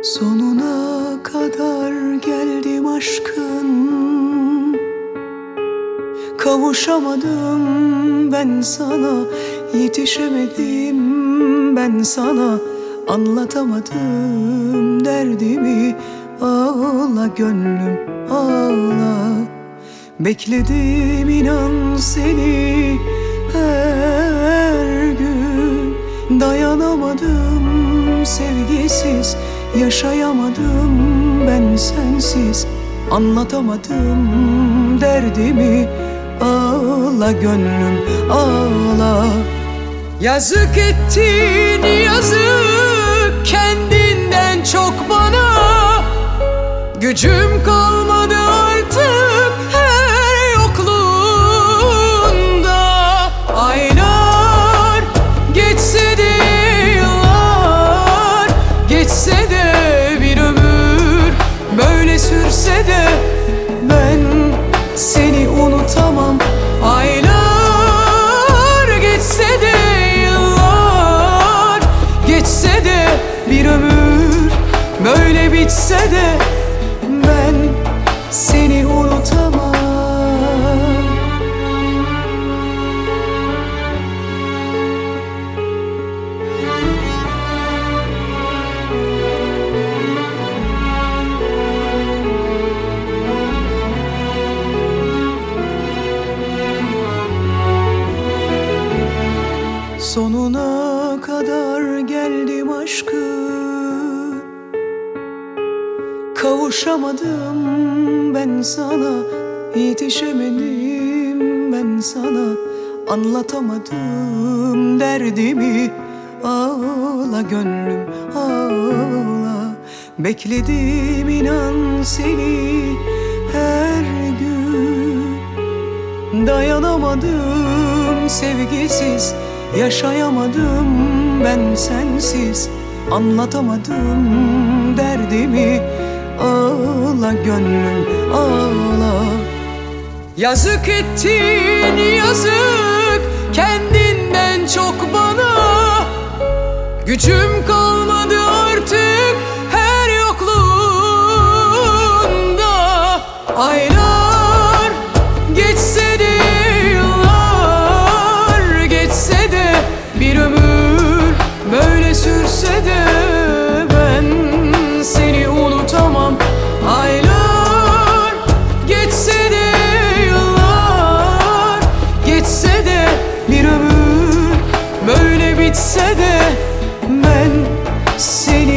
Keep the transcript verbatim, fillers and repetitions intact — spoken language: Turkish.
Sonuna kadar geldim aşkın, kavuşamadım ben sana, yetişemedim ben sana, anlatamadım derdimi. Ağla gönlüm ağla, bekledim inan seni her gün. Dayanamadım sevgisiz, yaşayamadım ben sensiz, anlatamadım derdimi. Ağla gönlüm ağla. Yazık ettin yazık, kendinden çok bana. Gücüm kalmadı artık her yokluğunda. Aylar geçse de, yıllar geçse de, bir ömür böyle sürse de ben seni unutamam. Aylar geçse de, yıllar geçse de, bir ömür böyle bitse de ben seni unutamam. Sonuna kadar geldim aşkın, kavuşamadım ben sana, yetişemedim ben sana, anlatamadım derdimi. Ağla gönlüm ağla, bekledim inan seni her gün. Dayanamadım sevgisiz, yaşayamadım ben sensiz, anlatamadım derdimi. Ağla gönlüm ağla. Yazık ettin yazık, kendinden çok bana. Gücüm kalmadı artık her yokluğunda. Aylar geçse de, yıllar geçse de, bir ömür böyle sürse de ben seni unutamam. Aylar geçse de, yıllar geçse de, bir ömür böyle bitse de ben seni